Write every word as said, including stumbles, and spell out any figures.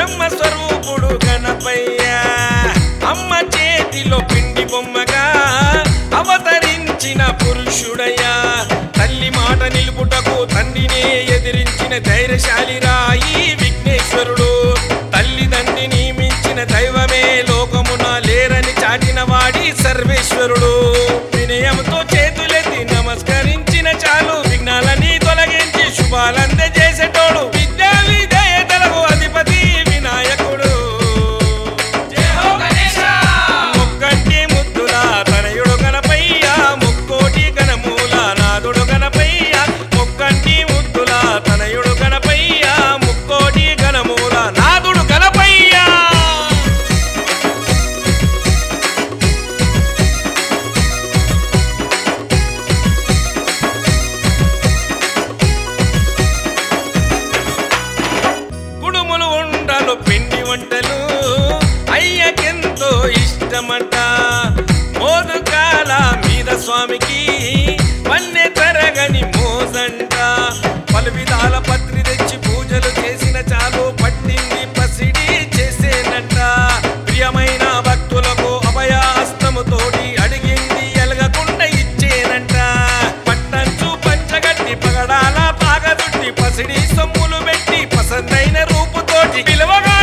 బ్రహ్మ స్వరూపుడు గణపయ్య అమ్మ చేతిలో పిండి బొమ్మగా అవతరించిన పురుషుడయ్యా తల్లి మాట నిలుపుటకు తండ్రినే ఎదిరించిన ధైర్యశాలి రాయి విఘ్నేశ్వరుడు తల్లిదండ్రిని మించిన దైవమే లోకమున లేరని చాటిన వాడి సర్వేశ్వరుడు వినయంతో చేతులెత్తి నమస్కరించిన చాలు విఘ్నాలని తొలగించి శుభాలందజేసేటోడు విద్యా విధేయతలకు అధిపతి వినాయకుడు ముక్కంటి ముద్దుల తనయుడు గణపయ్య ముక్కోటి గణమూల నాదుడు గణపయ్య ముక్కంటి ముద్దుల తనయుడు గణపయ్య ముక్కోటి గణమూల నాదుడు గణపయ్య కుడుములు ఉండలు పిండి వంటలు అయ్యకెంతో ఇష్టమంట మోదుకాల మీద స్వామికి వన్నె తరగని మోజంట పలు విధాల పత్రి తెచ్చి పూజలు చేసిన చాలు పట్టింది పసిడి చేసేనంట ప్రియమైన భక్తులకు అభయాస్తముతోటి అడిగింది ఎలగకుండా ఇచ్చేనంట పట్టంచు పంచగట్టి పగడాల పాగదుట్టి పసిడి సొమ్ములు పెట్టి పసందైన రూపుతోటి పిలవగా